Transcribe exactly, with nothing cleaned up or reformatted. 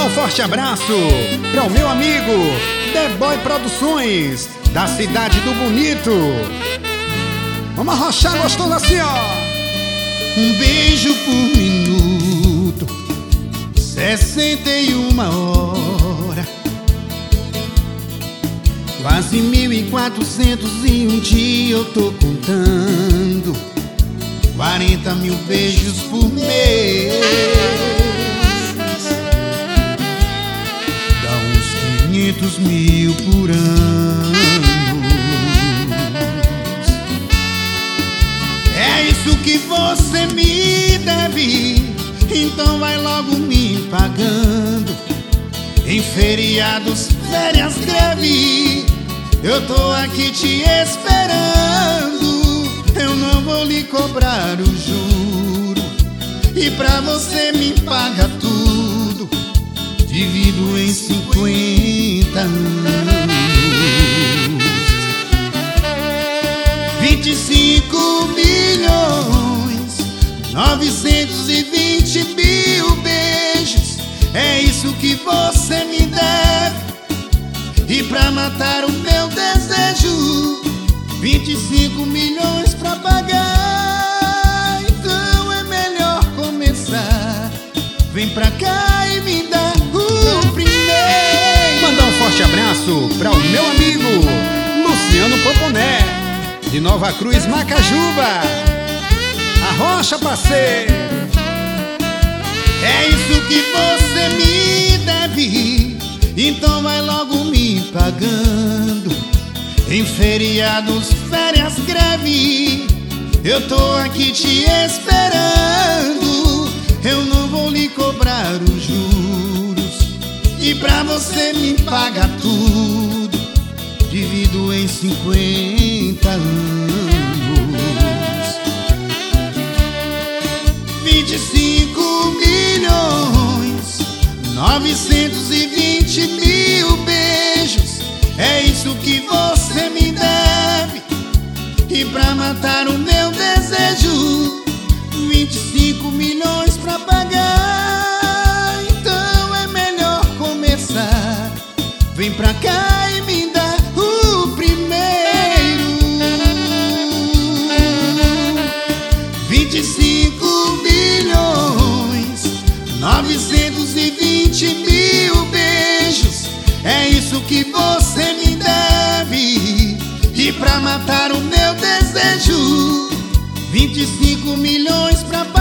Mandar um forte abraço para o meu amigo The Boy Produções, da cidade do Bonito. Vamos arrochar gostoso assim, ó. Um beijo por minuto, sessenta e uma hora, quase mil e quatrocentos e um dia eu tô contando. Quarenta mil beijos por mês, dá uns quinhentos mil por ano. É isso que você me deve, então vai logo me pagando. Em feriados, férias, greve, eu tô aqui te esperando. Eu não vou lhe cobrar o juro, e pra você me paga tudo, divido em cinquenta anos. Vinte e cinco milhões, novecentos e vinte mil beijos, é isso que você me deve. E pra matar o meu desejo, vinte e cinco milhões pra pagar. Então é melhor começar. Vem pra cá e me dá o primeiro. Mandar um forte abraço para o meu amigo Luciano Poponé, de Nova Cruz, Macajuba. Arrocha, parceiro. É isso que você me deve, então vai logo me pagando. Em feriados, férias, greve, eu tô aqui te esperando. Eu não vou lhe cobrar os juros, e pra você me paga tudo, divido em cinquenta anos. Vinte e cinco milhões, novecentos e vinte mil beijos, é isso que você me deve. E pra matar o meu desejo, vinte e cinco milhões pra pagar. Então é melhor começar. Vem pra cá e me dá o primeiro. Vinte e cinco milhões, novecentos e vinte mil beijos, é isso que você me deve. E pra matar o meu desejo, vinte e cinco milhões pra pagar.